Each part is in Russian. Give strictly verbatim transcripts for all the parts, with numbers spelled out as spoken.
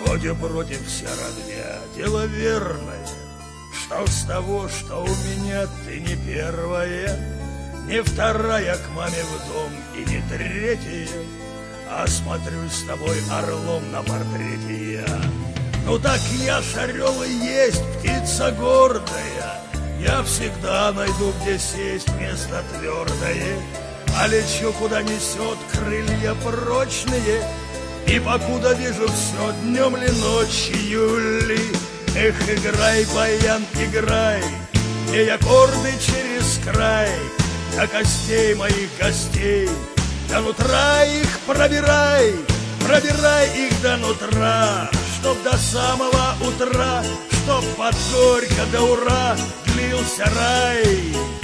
погоде против вся родня, дело верное. Что с того, что у меня ты не первая, не вторая к маме в дом и не третья, а смотрю с тобой орлом на портрете я. Ну так я ж орел и есть, птица гордая. Я всегда найду, где сесть, место твердое. А лечу, куда несет, крылья прочные. И покуда вижу все, днем ли ночью ли. Эх, играй, баян, играй, ей аккорды через край. До костей моих гостей, до нутра их пробирай. Пробирай их до нутра, чтоб до самого утра, чтоб под горько до ура длился рай.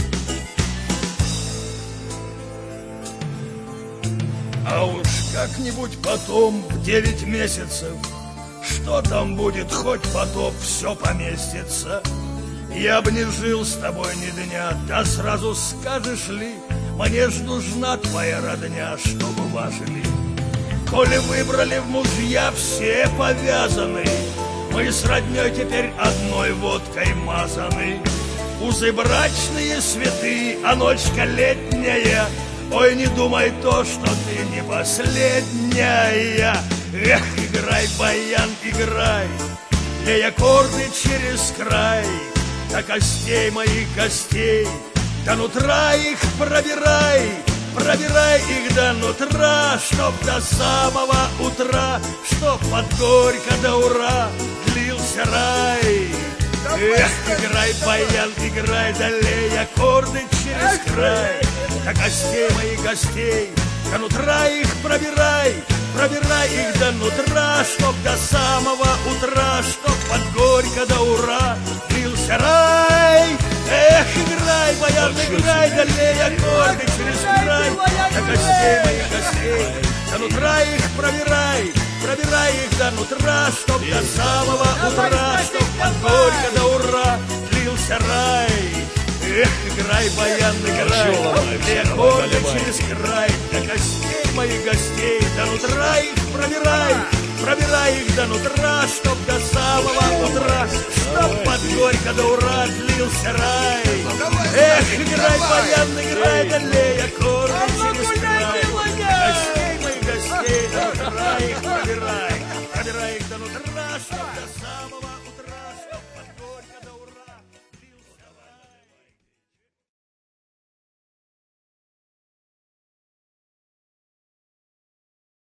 А уж как-нибудь потом, в девять месяцев, что там будет, хоть потоп, все поместится. Я б не жил с тобой ни дня, да сразу скажешь ли, мне ж нужна твоя родня, чтобы важили. Коли выбрали в мужья, все повязаны, мы с родней теперь одной водкой мазаны. Узы брачные святы, а ночка летняя, ой, не думай то, что ты не последняя. Эх, играй, баян, играй, ей аккорды через край. До костей моих гостей, до нутра их пробирай. Пробирай их до нутра, чтоб до самого утра, чтоб под горько до ура длился рай. Эх, играй, баян, играй, долей аккорды через край. До костей моих гостей, до нутра их пробирай. Пробирай их до нутра, чтоб до самого утра, чтоб под горько до ура длился рай. Эх, играй, баян, играй, долей аккорды через край. До костей моих гостей, до нутра их пробирай. Пробирай их до нутра, чтоб до самого утра, чтоб под горько до ура длился рай. Эх, играй, баян, играй, долей аккорды через край. До костей моих гостей, до нутра их пробирай. Пробирай их до нутра, чтоб до самого утра, чтоб под горько до ура длился рай. Эх, играй,